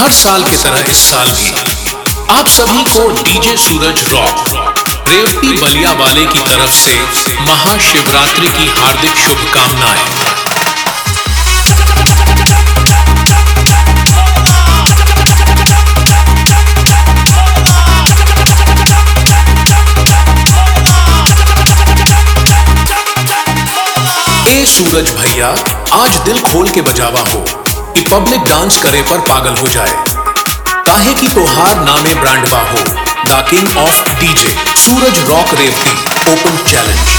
हर साल की तरह इस साल भी आप सभी को डीजे सूरज रॉक रेवती बलिया वाले की तरफ से महाशिवरात्रि की हार्दिक शुभकामनाएं। ए सूरज भैया आज दिल खोल के बजावा हो कि पब्लिक डांस करे पर पागल हो जाए, काहे की तोहार नामे ब्रांडवा हो। The king of DJ Suraj rock Revati open challenge.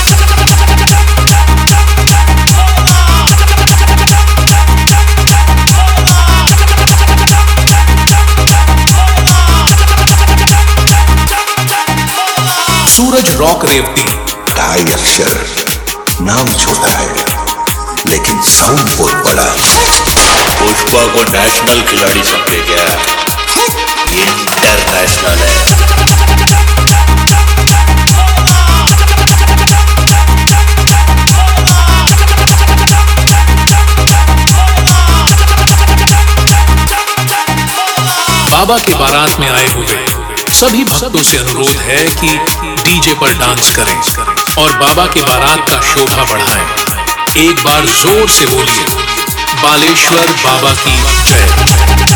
Suraj rock Revati ढाई अक्षर, नाम छोटा है लेकिन साउंड बहुत बड़ा। पुष्पा को नेशनल खिलाड़ी समझे क्या? ये इंटरनेशनल है। बाबा के बारात में आए हुए सभी भक्तों से अनुरोध है कि डीजे पर डांस करें और बाबा के बारात का शोभा बढ़ाएं। एक बार जोर से बोलिए, बालेश्वर बाबा की जय।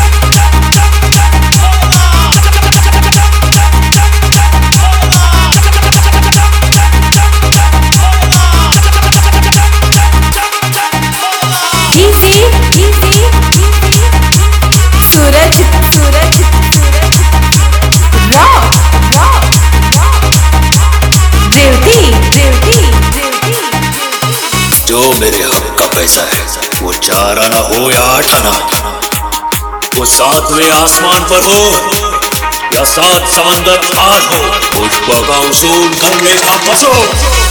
Suraj Suraj rock rock Revati Revati Revati. जो मेरे हक का पैसा है वो 4 आना हो या 8 आना, वो 7वें आसमान पर हो या 7 समंदर पार हो, पुष्पा का उसूल गंगे का बसो।